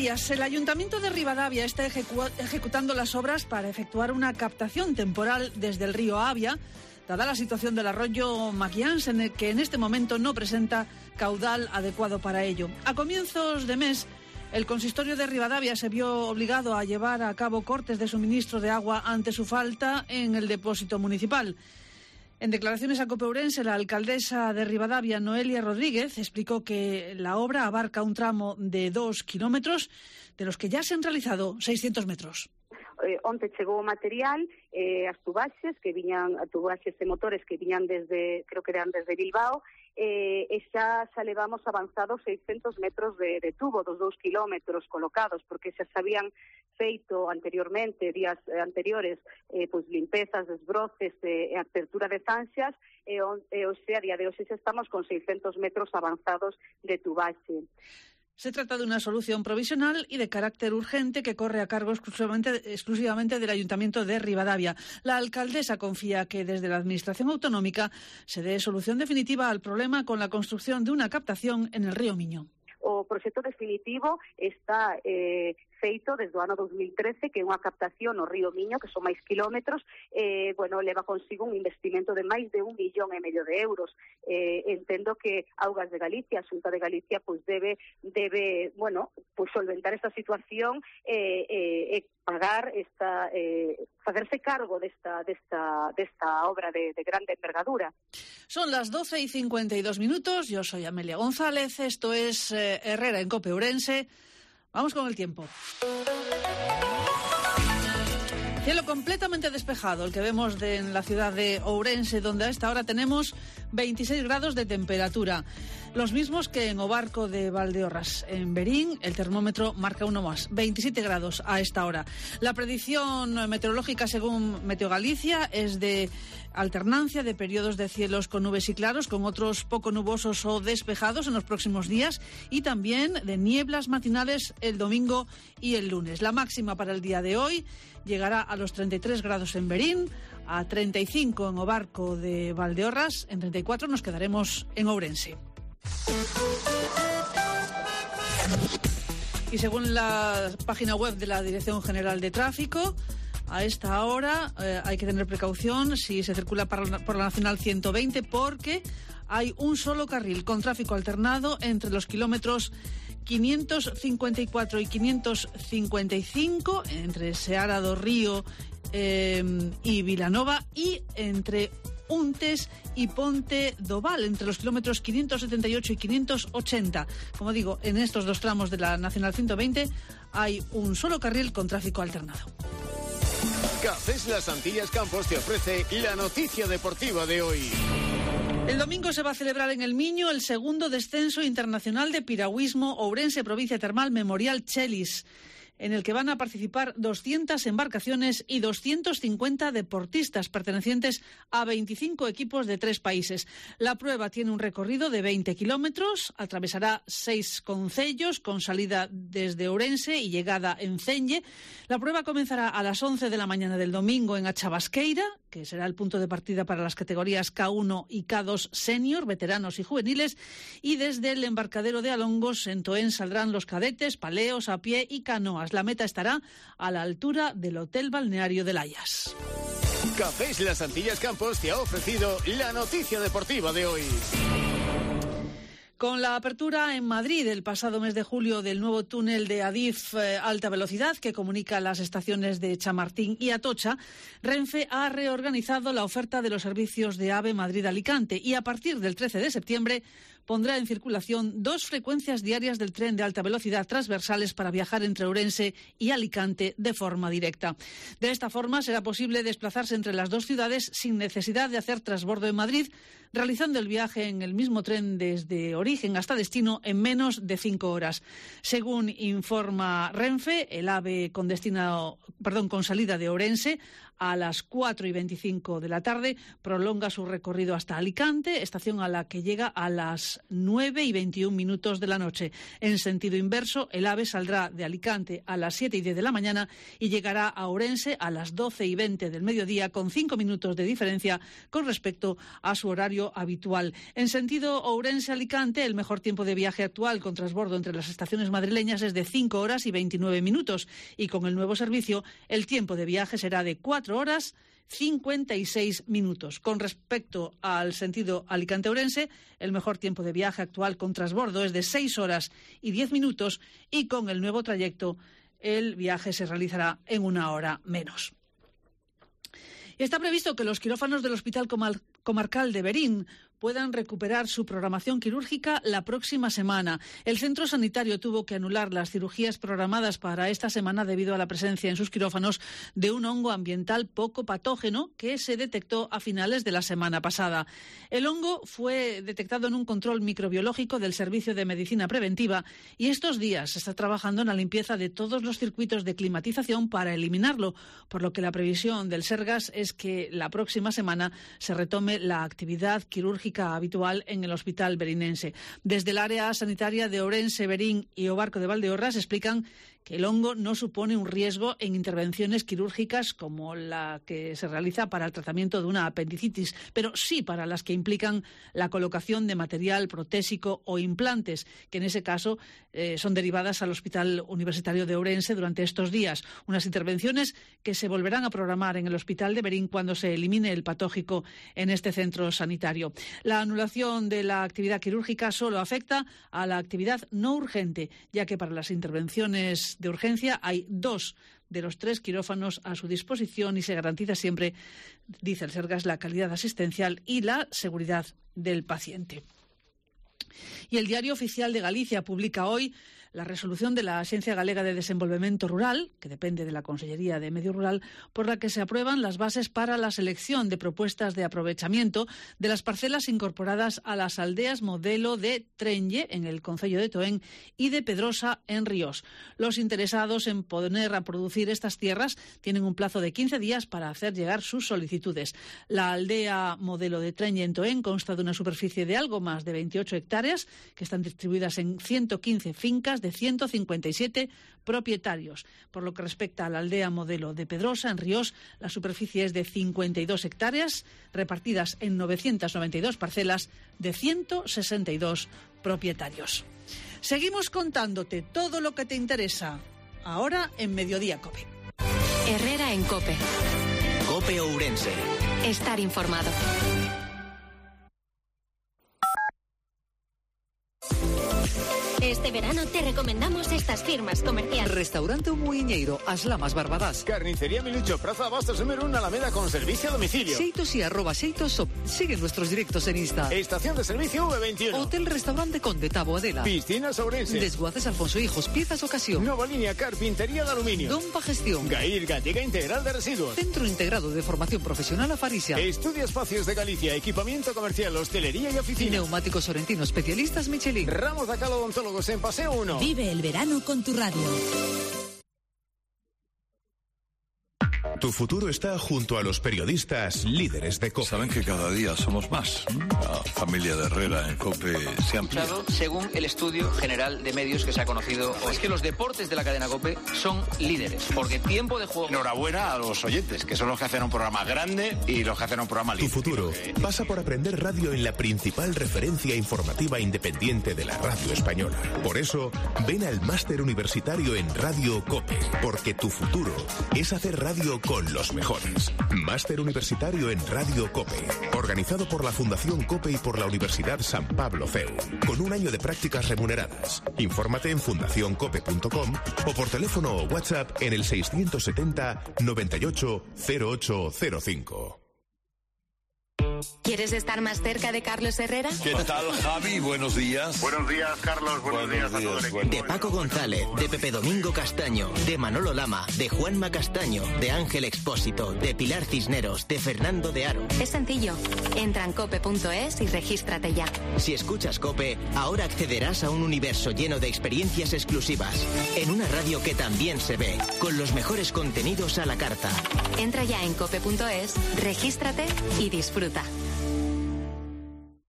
días. El Ayuntamiento de Ribadavia está ejecutando las obras para efectuar una captación temporal desde el río Avia, dada la situación del arroyo Maquians, en el que en este momento no presenta caudal adecuado para ello. A comienzos de mes, el consistorio de Ribadavia se vio obligado a llevar a cabo cortes de suministro de agua ante su falta en el depósito municipal. En declaraciones a COPE Ourense, la alcaldesa de Ribadavia, Noelia Rodríguez, explicó que la obra abarca un tramo de 2 kilómetros, de los que ya se han realizado 600 metros. Onte chegou o material, as tubaxes e motores que viñan desde, creo que eran desde Bilbao, e xa levamos avanzados 600 metros de tubo dos 2 kilómetros colocados, porque xa se habían feito anteriormente, días anteriores, pois limpezas, desbroces e apertura de zanxas, e a día de hoxe xa estamos con 600 metros avanzados de tubaxe. Se trata de una solución provisional y de carácter urgente que corre a cargo exclusivamente del Ayuntamiento de Ribadavia. La alcaldesa confía que desde la Administración autonómica se dé solución definitiva al problema con la construcción de una captación en el río Miño. O proxecto definitivo está feito desde o ano 2013, que é unha captación no río Miño, que son máis kilómetros, leva consigo un investimento de máis de 1,5 millón de euros. Entendo que Augas de Galicia, a Xunta de Galicia, debe solventar esta situación e pagar facerse cargo desta obra de grande envergadura. Son las 12:52. Yo soy Amelia González. Esto es Herrera en COPE Ourense. Vamos con el tiempo. Cielo completamente despejado, el que vemos en la ciudad de Ourense, donde a esta hora tenemos 26 grados de temperatura, los mismos que en Obarco de Valdeorras. En Berín el termómetro marca uno más, 27 grados a esta hora. La predicción meteorológica según Meteogalicia es de alternancia de periodos de cielos con nubes y claros, con otros poco nubosos o despejados en los próximos días, y también de nieblas matinales el domingo y el lunes. La máxima para el día de hoy llegará a los 33 grados en Berín, a 35 en Obarco de Valdeorras, en 34 nos quedaremos en Ourense. Y según la página web de la Dirección General de Tráfico, a esta hora hay que tener precaución si se circula por la Nacional 120, porque hay un solo carril con tráfico alternado entre los kilómetros 554 y 555, entre Seara do Río y Vilanova, y entre Untes y Ponte do Val, entre los kilómetros 578 y 580. Como digo, en estos dos tramos de la Nacional 120 hay un solo carril con tráfico alternado. Cafés Las Antillas Campos te ofrece la noticia deportiva de hoy. El domingo se va a celebrar en el Miño el segundo descenso internacional de piragüismo Ourense Provincia Termal Memorial Chelis, en el que van a participar 200 embarcaciones y 250 deportistas pertenecientes a 25 equipos de 3 países. La prueba tiene un recorrido de 20 kilómetros, atravesará 6 concellos con salida desde Ourense y llegada en Celle. La prueba comenzará a las 11 de la mañana del domingo en Achabasqueira, que será el punto de partida para las categorías K1 y K2 senior, veteranos y juveniles, y desde el embarcadero de Alongos en Toén saldrán los cadetes, paleos a pie y canoas. La meta estará a la altura del Hotel Balneario de Layas. Cafés Las Antillas Campos te ha ofrecido la noticia deportiva de hoy. Con la apertura en Madrid el pasado mes de julio del nuevo túnel de Adif alta velocidad que comunica las estaciones de Chamartín y Atocha, Renfe ha reorganizado la oferta de los servicios de AVE Madrid-Alicante y a partir del 13 de septiembre pondrá en circulación 2 frecuencias diarias del tren de alta velocidad transversales para viajar entre Ourense y Alicante de forma directa. De esta forma será posible desplazarse entre las dos ciudades sin necesidad de hacer transbordo en Madrid, realizando el viaje en el mismo tren desde origen hasta destino en menos de 5 horas. Según informa Renfe, el AVE con salida de Ourense a las 4:25 de la tarde, prolonga su recorrido hasta Alicante, estación a la que llega a las 9:21 de la noche. En sentido inverso, el AVE saldrá de Alicante a las 7:10 de la mañana y llegará a Ourense a las 12:20 del mediodía, con 5 minutos de diferencia con respecto a su horario habitual. En sentido Ourense-Alicante, el mejor tiempo de viaje actual con transbordo entre las estaciones madrileñas es de 5 horas y 29 minutos y con el nuevo servicio el tiempo de viaje será de 4 horas 56 minutos. Con respecto al sentido Alicante-Ourense, el mejor tiempo de viaje actual con transbordo es de 6 horas y 10 minutos y con el nuevo trayecto el viaje se realizará en 1 hora menos. Y está previsto que los quirófanos del Hospital Comarcal de Verín puedan recuperar su programación quirúrgica la próxima semana. El centro sanitario tuvo que anular las cirugías programadas para esta semana debido a la presencia en sus quirófanos de un hongo ambiental poco patógeno que se detectó a finales de la semana pasada. El hongo fue detectado en un control microbiológico del Servicio de Medicina Preventiva y estos días se está trabajando en la limpieza de todos los circuitos de climatización para eliminarlo, por lo que la previsión del Sergas es que la próxima semana se retome la actividad quirúrgica habitual en el hospital verinense. Desde el área sanitaria de Ourense, Verín y Obarco de Valdeorras explican que el hongo no supone un riesgo en intervenciones quirúrgicas como la que se realiza para el tratamiento de una apendicitis, pero sí para las que implican la colocación de material protésico o implantes, que en ese caso son derivadas al Hospital Universitario de Ourense durante estos días. Unas intervenciones que se volverán a programar en el Hospital de Verín cuando se elimine el patógico en este centro sanitario. La anulación de la actividad quirúrgica solo afecta a la actividad no urgente, ya que para las intervenciones de urgencia hay 2 de los 3 quirófanos a su disposición y se garantiza siempre, dice el Sergas, la calidad asistencial y la seguridad del paciente. Y el Diario Oficial de Galicia publica hoy la resolución de la Axencia Galega de Desenvolvemento Rural, que depende de la Consellería de Medio Rural, por la que se aprueban las bases para la selección de propuestas de aprovechamiento de las parcelas incorporadas a las aldeas modelo de Trenlle, en el concello de Toén, y de Pedrosa, en Ríos. Los interesados en poner a producir estas tierras tienen un plazo de 15 días para hacer llegar sus solicitudes. La aldea modelo de Trenlle, en Toén, consta de una superficie de algo más de 28 hectáreas, que están distribuidas en 115 fincas de 157 propietarios. Por lo que respecta a la aldea modelo de Pedrosa, en Ríos, la superficie es de 52 hectáreas, repartidas en 992 parcelas de 162 propietarios. Seguimos contándote todo lo que te interesa, ahora en Mediodía COPE. Herrera en COPE. COPE Ourense. Estar informado. Este verano te recomendamos estas firmas comerciales. Restaurante Un Muiñeiro, As Lamas Barbadas. Carnicería Milucho, Praza Bastos número 1, Alameda, con servicio a domicilio. Xeitos y @xeitosshop. Sigue nuestros directos en Insta. Estación de servicio V21. Hotel Restaurante Conde Tabo Adela. Piscinas Ourense. Desguaces Alfonso Hijos, piezas ocasión. Nueva línea Carpintería de Aluminio. Dompa Gestión. Gair, Gallega Integral de Residuos. Centro Integrado de Formación Profesional Afarisia. Estudio Espacios de Galicia, equipamiento comercial, hostelería y oficina. Neumáticos Sorrentino, especialistas Michelin. Ramos Dacal Odontólogos en Paseo 1. Vive el verano con tu radio. Tu futuro está junto a los periodistas líderes de COPE. Saben que cada día somos más. La familia de Herrera en COPE se ha ampliado. Según el estudio general de medios que se ha conocido, es que los deportes de la cadena COPE son líderes, porque tiempo de juego... Enhorabuena a los oyentes, que son los que hacen un programa grande y los que hacen un programa líder. Tu futuro pasa por aprender radio en la principal referencia informativa independiente de la radio española. Por eso, ven al máster universitario en Radio COPE, porque tu futuro es hacer radio con los mejores. Máster universitario en Radio COPE, organizado por la Fundación COPE y por la Universidad San Pablo CEU, con un año de prácticas remuneradas. Infórmate en fundacioncope.com o por teléfono o WhatsApp en el 670 98 0805. ¿Quieres estar más cerca de Carlos Herrera? ¿Qué tal, Javi? Buenos días. Buenos días, Carlos. Buenos días a todo el equipo. De Paco González, de Pepe Domingo Castaño, de Manolo Lama, de Juanma Castaño, de Ángel Expósito, de Pilar Cisneros, de Fernando de Aro. Es sencillo. Entra en cope.es y regístrate ya. Si escuchas COPE, ahora accederás a un universo lleno de experiencias exclusivas, en una radio que también se ve, con los mejores contenidos a la carta. Entra ya en cope.es, regístrate y disfruta.